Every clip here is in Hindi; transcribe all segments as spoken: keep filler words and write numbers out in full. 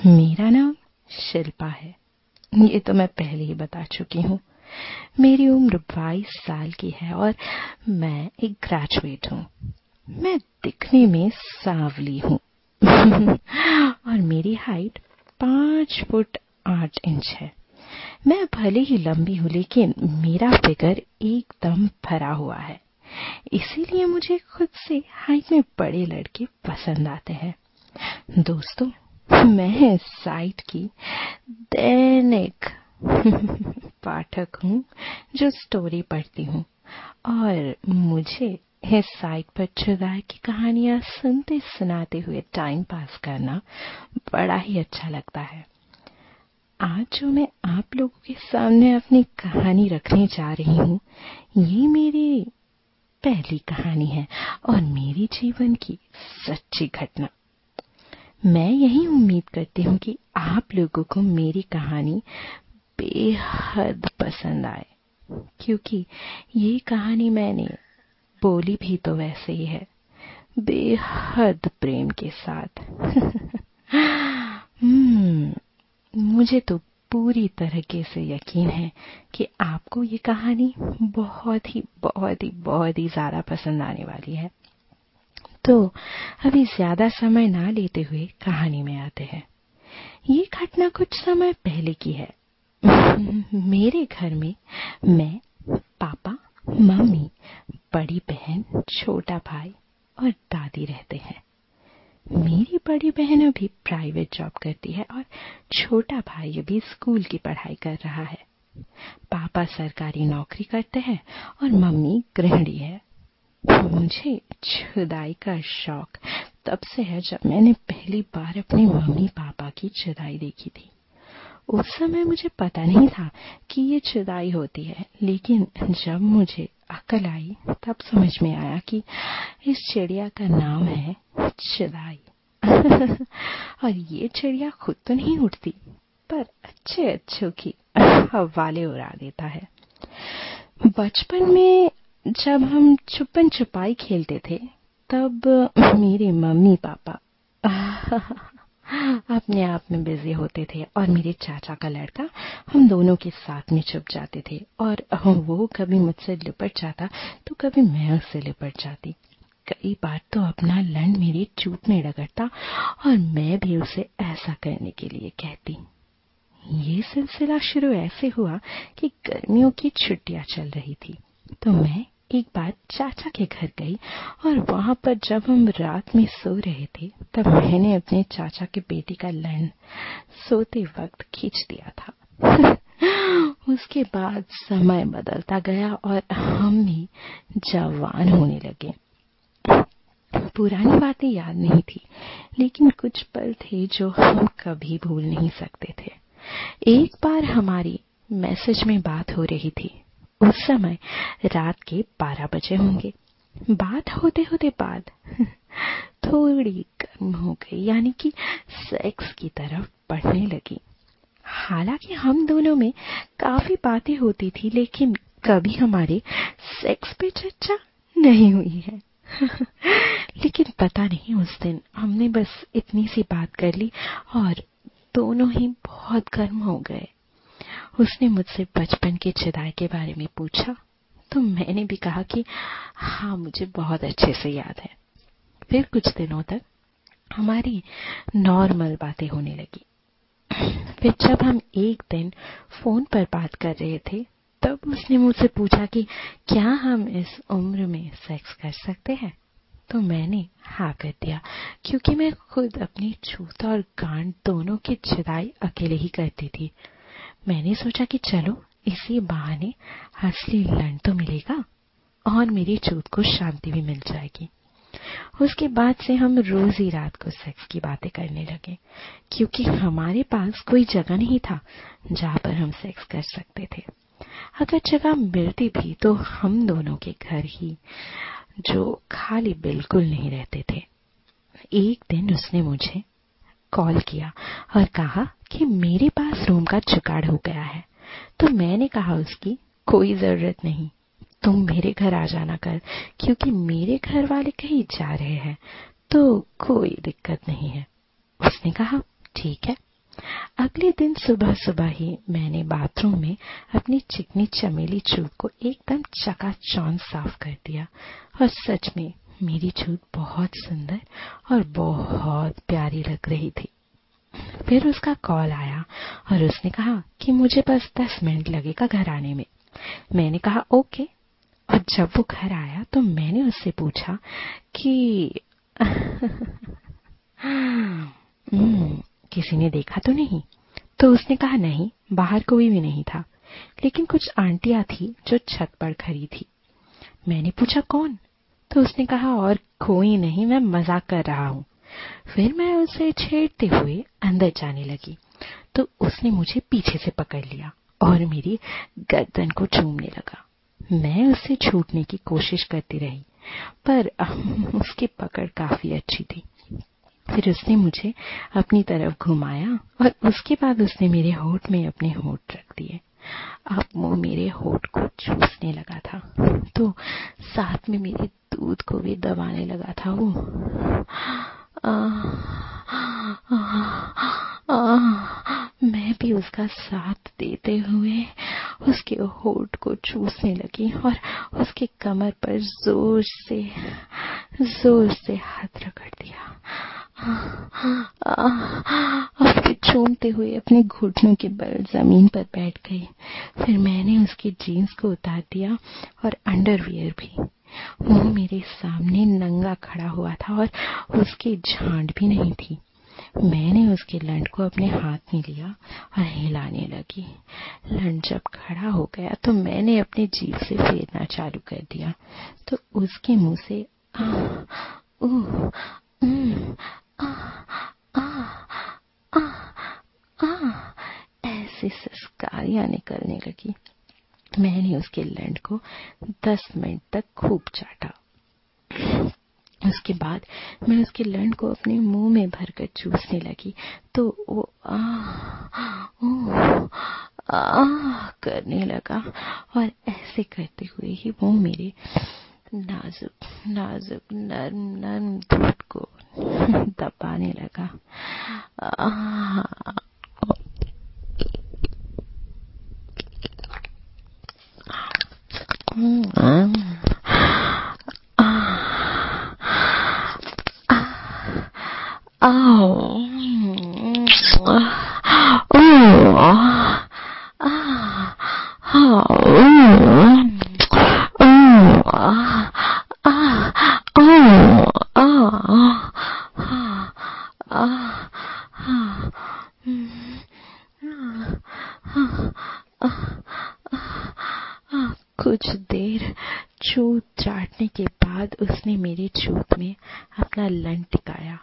मेरा नाम शिल्पा है। ये तो मैं पहले ही बता चुकी हूँ। मेरी उम्र बाईस साल की है और मैं एक ग्रेजुएट हूँ। मैं दिखने में सांवली हूँ और मेरी हाइट पांच फुट आठ इंच है। मैं भले ही लंबी हूँ लेकिन मेरा फिगर एकदम भरा हुआ है। इसीलिए मुझे खुद से हाइट में बड़े लड़के पसंद आते हैं। दोस्तों, मैं साइट की दैनिक पाठक हूँ जो स्टोरी पढ़ती हूँ और मुझे इस साइट पर खुदाई की कहानियां सुनते सुनाते हुए टाइम पास करना बड़ा ही अच्छा लगता है। आज जो मैं आप लोगों के सामने अपनी कहानी रखने जा रही हूँ, ये मेरी पहली कहानी है और मेरी जीवन की सच्ची घटना। मैं यही उम्मीद करती हूँ कि आप लोगों को मेरी कहानी बेहद पसंद आए, क्योंकि ये कहानी मैंने बोली भी तो वैसे ही है, बेहद प्रेम के साथ। हम्म, मुझे तो पूरी तरीके से यकीन है कि आपको ये कहानी बहुत ही बहुत ही बहुत ही ज्यादा पसंद आने वाली है। तो अभी ज्यादा समय ना लेते हुए कहानी में आते हैं। ये घटना कुछ समय पहले की है। मेरे घर में मैं, पापा, मम्मी, बड़ी बहन, छोटा भाई और दादी रहते हैं। मेरी बड़ी बहन अभी प्राइवेट जॉब करती है और छोटा भाई अभी स्कूल की पढ़ाई कर रहा है। पापा सरकारी नौकरी करते हैं और मम्मी गृहिणी है। मुझे खुदाई का शौक तब से है जब मैंने पहली बार अपने मम्मी पापा की खुदाई देखी थी। उस समय मुझे पता नहीं था कि ये खुदाई होती है, लेकिन जब मुझे अकल आई तब समझ में आया कि इस चिड़िया का नाम है खुदाई। और ये चिड़िया खुद तो नहीं उड़ती, पर अच्छे अच्छों की हवाले उड़ा देता है। बचपन में जब हम छुपन छुपाई खेलते थे तब मेरे मम्मी पापा अपने आप में बिजी होते थे और मेरे चाचा का लड़का हम दोनों के साथ में छुप जाते थे और वो कभी मुझसे लिपट जाता तो कभी मैं उससे लिपट जाती। कई बार तो अपना लंड मेरी चूट में रगड़ता और मैं भी उसे ऐसा करने के लिए कहती। ये सिलसिला शुरू ऐसे हुआ कि गर्मियों की छुट्टियां चल रही थी, तो मैं एक बार चाचा के घर गई और वहां पर जब हम रात में सो रहे थे तब मैंने अपने चाचा के बेटे का लंड सोते वक्त खींच दिया था। उसके बाद समय बदलता गया और हम भी जवान होने लगे। पुरानी बातें याद नहीं थी, लेकिन कुछ पल थे जो हम कभी भूल नहीं सकते थे। एक बार हमारी मैसेज में बात हो रही थी। उस समय रात के बारह बजे होंगे। बात होते होते बात थोड़ी गर्म हो गई, यानी कि सेक्स की तरफ बढ़ने लगी। हालांकि हम दोनों में काफी बातें होती थी, लेकिन कभी हमारे सेक्स पे चर्चा नहीं हुई है। लेकिन पता नहीं उस दिन हमने बस इतनी सी बात कर ली और दोनों ही बहुत गर्म हो गए। उसने मुझसे बचपन के खुदाई के बारे में पूछा तो मैंने भी कहा कि हाँ, मुझे बहुत अच्छे से याद है। फिर कुछ दिनों तक हमारी नॉर्मल बातें होने लगी। फिर जब हम एक दिन फोन पर बात कर रहे थे तब उसने मुझसे पूछा कि क्या हम इस उम्र में सेक्स कर सकते हैं। तो मैंने हाँ कर दिया, क्योंकि मैं खुद अपनी छूत और गांड दोनों की खुदाई अकेले ही करती थी। मैंने सोचा कि चलो इसी बहाने असली लंड तो मिलेगा और मेरी चूत को शांति भी मिल जाएगी। उसके बाद से हम रोज ही रात को सेक्स की बातें करने लगे, क्योंकि हमारे पास कोई जगह नहीं था जहाँ पर हम सेक्स कर सकते थे। अगर जगह मिलती भी तो हम दोनों के घर ही, जो खाली बिल्कुल नहीं रहते थे। एक दिन उसने मुझे कॉल किया और कहा कि मेरे पास रूम का जुगाड़ हो गया है। तो मैंने कहा उसकी कोई जरूरत नहीं, तुम मेरे घर आ जाना कर, क्योंकि मेरे घर वाले कहीं जा रहे हैं तो कोई दिक्कत नहीं है। उसने कहा ठीक है। अगले दिन सुबह सुबह ही मैंने बाथरूम में अपनी चिकनी चमेली चूत को एकदम चकाचौंध साफ कर दिया और सच में मेरी चूत बहुत सुंदर और बहुत प्यारी लग रही थी। फिर उसका कॉल आया और उसने कहा कि मुझे बस दस मिनट लगेगा घर आने में। मैंने कहा ओके। और जब वो घर आया तो मैंने उससे पूछा कि किसी ने देखा तो नहीं? तो उसने कहा नहीं, बाहर कोई भी नहीं था, लेकिन कुछ आंटियां थी जो छत पर खड़ी थी। मैंने पूछा कौन? तो उसने कहा और कोई नहीं, मैं मजाक कर रहा हूँ। फिर मैं उसे छेड़ते हुए अंदर जाने लगी तो उसने मुझे पीछे से पकड़ लिया और मेरी गर्दन को चूमने लगा। मैं उससे छूटने की कोशिश करती रही पर उसकी पकड़ काफी अच्छी थी। फिर उसने मुझे अपनी तरफ घुमाया और उसके बाद उसने मेरे होठ में अपने होठ रख दिए। अब वो मेरे होठ को चूसने लगा था तो साथ में मेरे दूध को भी दबाने लगा था। वो आ, आ, आ, मैं भी उसका साथ देते हुए उसके होठ को चूसने लगी और उसके कमर पर जोर से जोर से हाथ रगड़ दिया और फिर चूमते हुए अपने घुटनों के बल जमीन पर बैठ गई। फिर मैंने उसकी जीन्स को उतार दिया और अंडरवियर भी। वो मेरे सामने नंगा खड़ा हुआ था और उसकी झांड भी नहीं थी। मैंने उसके लंड को अपने हाथ में लिया और हिलाने लगी। लंड जब खड़ा हो गया तो मैंने अपनी जीभ से फेरना चालू कर दिया तो उसके मुंह से आ, ऊ, उम, आ, आ, आ, आ, ऐसी सस्कारियां निकलने लगी। मैंने उसके लंड को दस मिनट तक खूब चाटा। उसके बाद मैं उसके लंड को अपने मुंह में भरकर चूसने लगी तो वो आ, ओ, आ करने लगा और ऐसे करते हुए ही वो मेरे नाजुक नाजुक नर्म नर्म दूध को दबाने लगा। आ, कुछ देर चूत चाटने के बाद उसने मेरी चूत में अपना लंड टिकाया।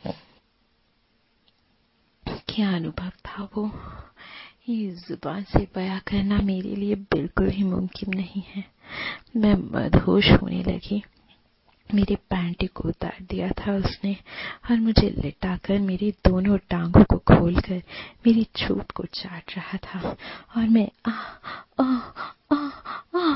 क्या अनुभव था वो, ये जुबान से बयां करना मेरे लिए बिल्कुल ही मुमकिन नहीं है। मैं मदहोश होने लगी। मेरे पैंट को उतार दिया था उसने और मुझे लिटाकर मेरी दोनों टांगों को खोलकर मेरी चूत को चाट रहा था और मैं आ आ आ आ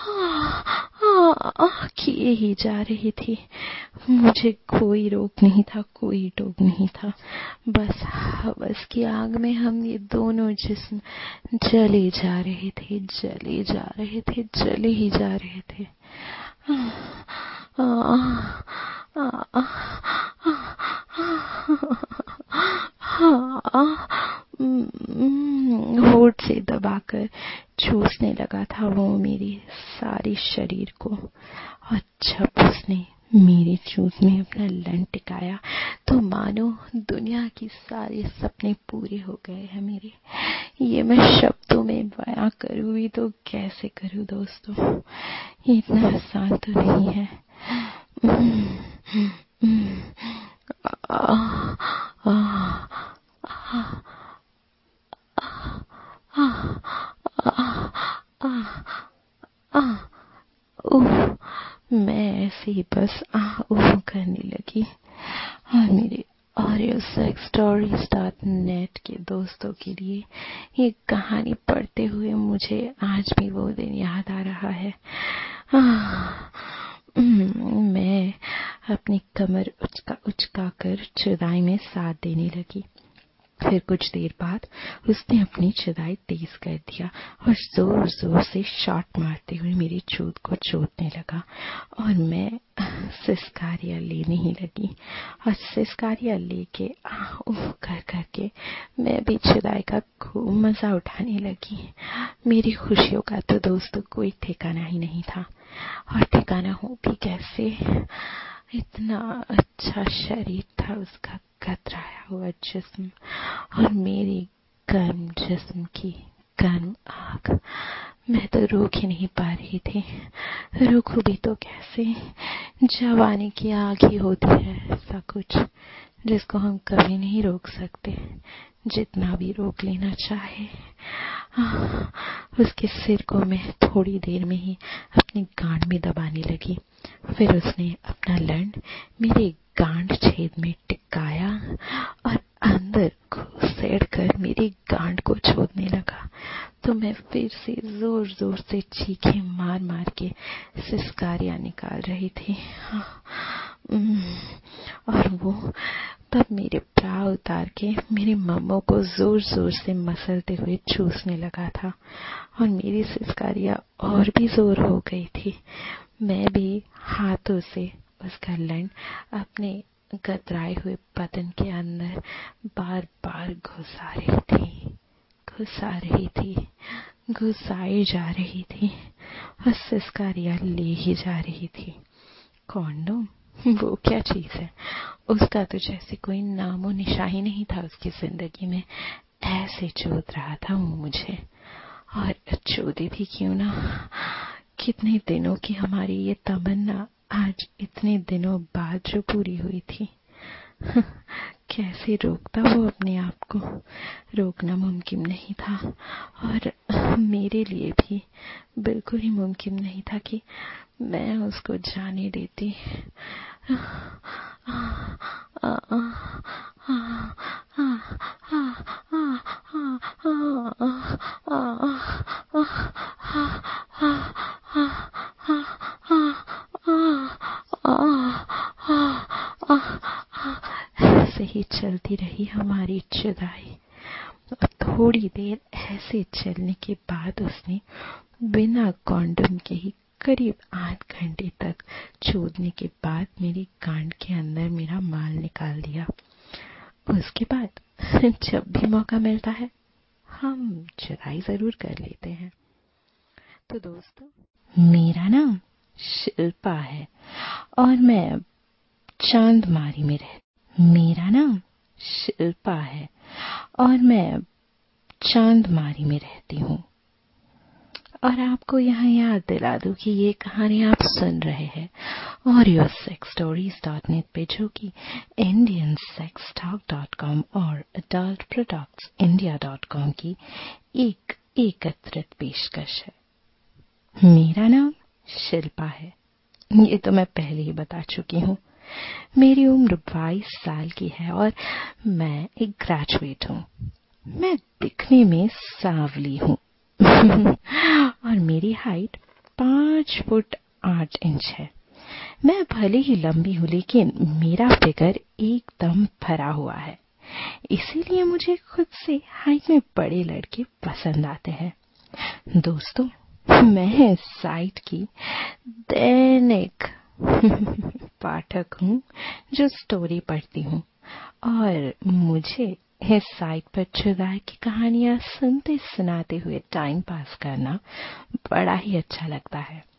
आ आ किए ही जा रही थी। मुझे कोई रोक नहीं था, कोई टोक नहीं था। बस हवस की आग में हम ये दोनों जिस्म जले जा रहे थे, जले जा रहे थे, जले ही जा रहे थे। होठ से दबाकर चूसने लगा था वो मेरी सारी शरीर को और जब उसने मेरी चूस में अपना लंड टिकाया तो मानो दुनिया की सारे सपने पूरे हो गए हैं मेरे। ये मैं शब्दों में बयां करूं भी तो कैसे करूं दोस्तों, ये इतना आसान तो नहीं है। मैं ऐसे ही बस आ ऊह करने लगी और मेरे audio sex stories dot net के दोस्तों के लिए ये कहानी पढ़ते हुए मुझे आज भी वो दिन याद आ रहा है। मैं अपनी कमर उचका उचका कर जुदाई में साथ देने लगी। फिर कुछ देर बाद उसने अपनी जुदाई तेज कर दिया और जोर जोर से शॉट मारते हुए मेरी चोट को चोटने लगा और मैं सिसकारियां लेने ही लगी और सिसकारियां लेके आह उह कर करके मैं भी जुदाई का खूब मजा उठाने लगी। मेरी खुशियों का तो दोस्तों कोई ठिकाना ही नहीं था, और ठिकाना हो भी कैसे। इतना अच्छा शरीर था उसका, कतराया हुआ जिस्म और मेरी गर्म जिस्म की गर्म आग। मैं तो रोक ही नहीं पा रही थी। रोकूं भी तो कैसे? जवानी की आग ही होती है ऐसा कुछ जिसको हम कभी नहीं रोक सकते, जितना भी रोक लेना चाहे। उसके सिर को मैं थोड़ी देर में ही अपनी गांड में दबाने लगी। फिर उसने अपना लंड मेरे गांड छेद में टिकाया और अंदर घुसेड़ कर मेरी गांड को छोड़ने लगा। तो मैं फिर से जोर जोर से चीखें मार मार के सिसकारियां निकाल रही थी, और वो तब मेरे ब्रा उतार के मेरे मम्मों को जोर जोर से मसलते हुए चूसने लगा था, और मेरी सिसकारियां और भी जोर हो गई थी। मैं भी हाथों से उसका लंड अपने कतराए हुए बदन के अंदर बार बार घुसा रही थी घुसा रही थी घुसाई जा रही थी और सिसकारियां ले ही जा रही थी। कॉन्डोम, वो क्या चीज है? उसका तो जैसे कोई नामो निशा ही नहीं था उसकी जिंदगी में। ऐसे चोद रहा था वो मुझे, और चोदे भी क्यों ना। कितने दिनों की हमारी ये तमन्ना आज इतने दिनों बाद जो पूरी हुई थी। कैसे रोकता वो अपने आप को? रोकना मुमकिन नहीं था, और मेरे लिए भी बिल्कुल ही मुमकिन नहीं था कि मैं उसको जाने देती। ऐसे ही चलती रही हमारी जुदाई, और थोड़ी देर ऐसे चलने के बाद उसने बिना कॉन्डोम के ही करीब आठ घंटे तक चोदने के बाद मेरी गांड के अंदर मेरा माल निकाल दिया। उसके बाद जब भी मौका मिलता है हम जुदाई जरूर कर लेते हैं। तो दोस्तों, मेरा नाम शिल्पा है और मैं चांदमारी में रहती मेरा नाम शिल्पा है और मैं चांदमारी में रहती हूँ। और आपको यहाँ याद दिला दूं कि ये कहानी आप सुन रहे हैं audio sex stories dot net पे, जो कि Indian sex talk dot com और adult products India dot com की एक एकत्रित पेशकश है। मेरा नाम शिल्पा है, ये तो मैं पहले ही बता चुकी हूँ। मेरी उम्र बाईस साल की है और मैं एक ग्रेजुएट हूँ। मैं दिखने में सांवली हूँ और मेरी हाइट पांच फुट आठ इंच है। मैं भले ही लंबी हूँ, लेकिन मेरा फिगर एकदम भरा हुआ है। इसीलिए मुझे खुद से हाइट में बड़े लड़के पसंद आते हैं। दोस्तों, मैं साइट की दैनिक पाठक हूँ जो स्टोरी पढ़ती हूँ, और मुझे इस साइट पर जुदाई की कहानियां सुनते सुनाते हुए टाइम पास करना बड़ा ही अच्छा लगता है।